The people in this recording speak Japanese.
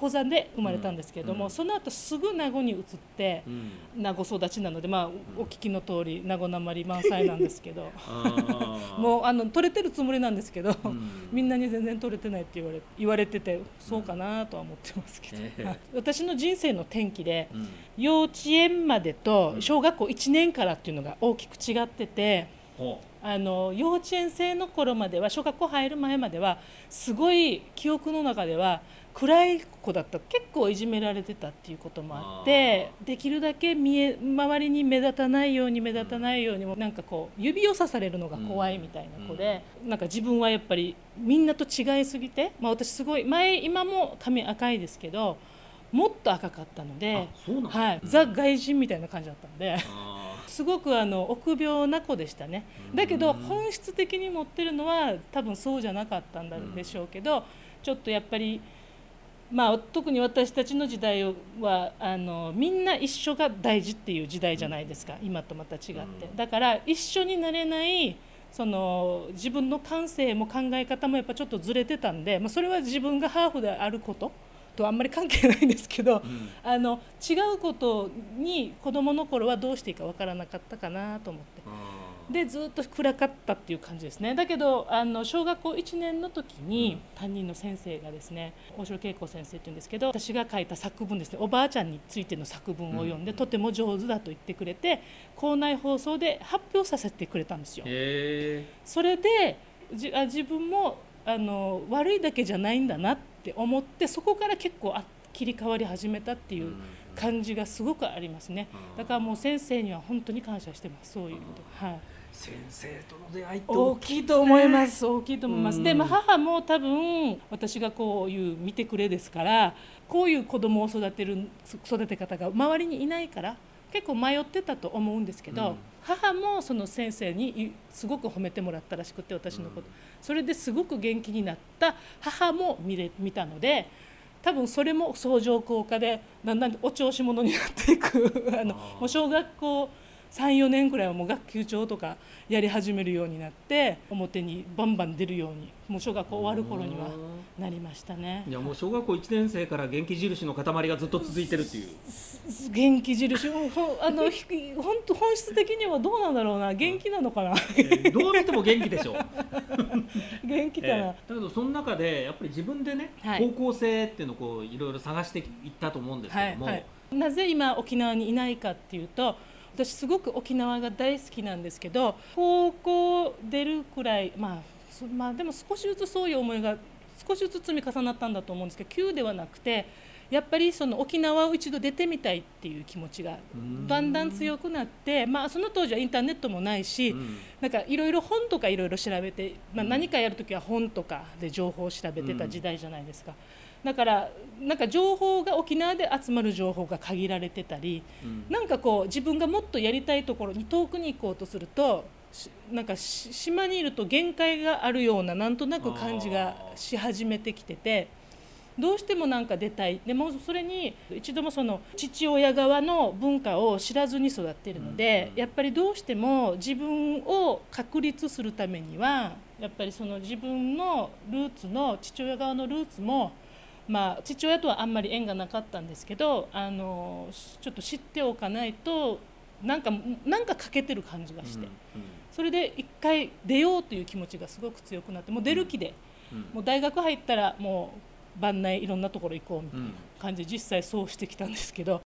コザで生まれたんですけれども、その後すぐ名護に移って、名護育ちなので、お聞きの通り名護なまり満載なんですけどもう取れてるつもりなんですけど、みんなに全然取れてないって言われてて、そうかなとは思ってますけど、私の人生の転機で、幼稚園までと小学校1年からっていうのが大きく違ってて、幼稚園生の頃までは、小学校入る前まではすごい記憶の中では暗い子だった。結構いじめられてたっていうこともあって、できるだけ周りに目立たないようにも、なんかこう指をさされるのが怖いみたいな子で、なんか自分はやっぱりみんなと違いすぎて、私すごい今も髪赤いですけど、もっと赤かったので、ザ外人みたいな感じだったんで、すごく臆病な子でしたね。だけど本質的に持ってるのは多分そうじゃなかったんでしょうけど、ちょっとやっぱり、特に私たちの時代はみんな一緒が大事っていう時代じゃないですか、今とまた違って。だから一緒になれない、自分の感性も考え方もやっぱちょっとずれてたんで、それは自分がハーフであることとあんまり関係ないんですけど、違うことに子どもの頃はどうしていいか分からなかったかなと思って、でずっと暗かったっていう感じですね。だけど小学校1年の時に担任の先生がですね、大城恵子先生っていうんですけど、私が書いた作文ですね、おばあちゃんについての作文を読んで、とても上手だと言ってくれて、校内放送で発表させてくれたんですよ。それで自分も悪いだけじゃないんだなって思って、そこから結構切り替わり始めたっていう感じがすごくありますね。だからもう先生には本当に感謝してます。そういう意味で、 先生との出会いって大きいと思います。大きいと思います。で、母も多分私がこういう見てくれですから、こういう子供を育て方が周りにいないから結構迷ってたと思うんですけど、母もその先生にすごく褒めてもらったらしくて、私のこと、それですごく元気になった母も見たので、多分それも相乗効果でだんだんお調子者になっていくもう小学校3、4年くらいはもう学級長とかやり始めるようになって、表にバンバン出るように、もう小学校終わる頃にはなりましたね。 いや、もう小学校1年生から元気印の塊がずっと続いてるっていう。 元気印、本質的にはどうなんだろうな、元気なのかなどう見ても元気でしょ元気かな、 だけどその中でやっぱり自分でね、高校生っていうのをこういろいろ探していったと思うんですけども、 なぜ今沖縄にいないかっていうと、私すごく沖縄が大好きなんですけど、高校出るくらい、でも少しずつそういう思いが少しずつ積み重なったんだと思うんですけど、急ではなくて、やっぱりその沖縄を一度出てみたいっていう気持ちがだんだん強くなって、その当時はインターネットもないし、なんかいろいろ本とかいろいろ調べて、何かやるときは本とかで情報を調べてた時代じゃないですか。だからなんか情報が沖縄で集まる情報が限られてたり、なんかこう自分がもっとやりたいところに遠くに行こうとすると、なんか島にいると限界があるようななんとなく感じがし始めてきてて、どうしてもなんか出たい。でもそれに一度もその父親側の文化を知らずに育っているので、やっぱりどうしても自分を確立するためには、やっぱりその自分のルーツの父親側のルーツも、父親とはあんまり縁がなかったんですけど、ちょっと知っておかないとなんか欠けてる感じがして、それで一回出ようという気持ちがすごく強くなって、もう出る気で、もう大学入ったらもう番内いろんなところ行こうみたいな感じで実際そうしてきたんですけど、